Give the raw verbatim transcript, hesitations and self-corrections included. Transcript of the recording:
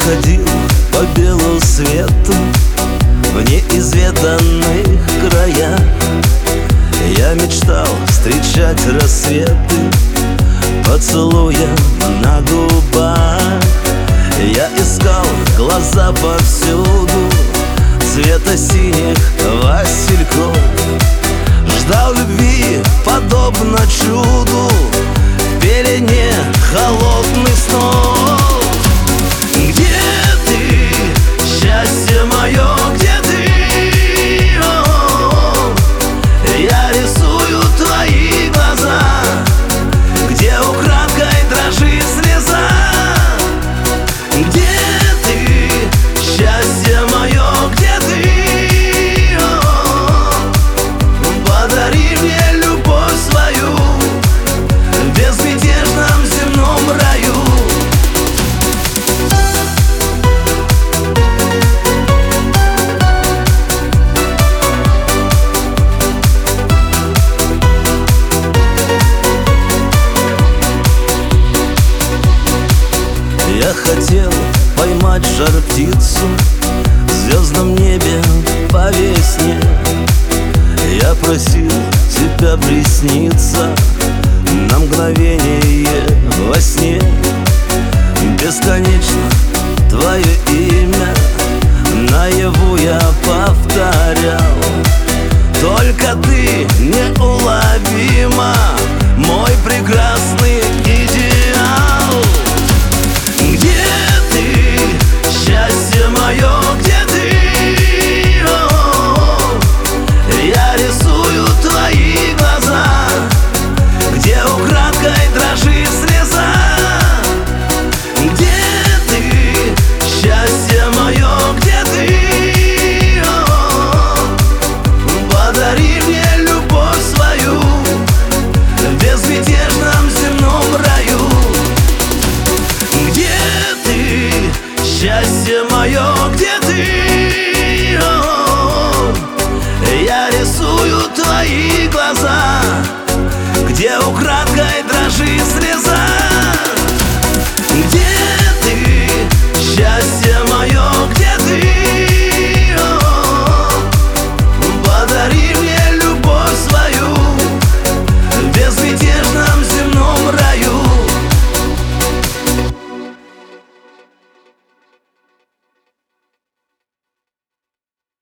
ходил по белу свету в неизведанных краях. Я мечтал встречать рассветы поцелуем на губах. Я искал глаза повсюду цвета синих васильков. Ждал любви, подобно чуду, в пелене холодных снов. Где ты, счастье мое, где ты? О, я рисую твои глаза, где украдкой дрожит слеза. Где ты, счастье мое, где ты? О, подари мне любовь свою в безмятежном земном раю. Я хотел поймать жар-птицу в звездном небе по весне. Я просил тебя присниться на мгновение во сне. Бесконечно твое имя наяву я повторял. Только ты неуловима, мой прекрасный идеал. Где ты, счастье мое, где ты? О, я рисую твои глаза, где украдкой дрожит слеза. Где ты, счастье мое, где ты? О, подари мне любовь свою в безмятежном земном раю. Где ты, счастье мое, где ты? О, я рисую твои глаза, где украдкой дрожит слеза.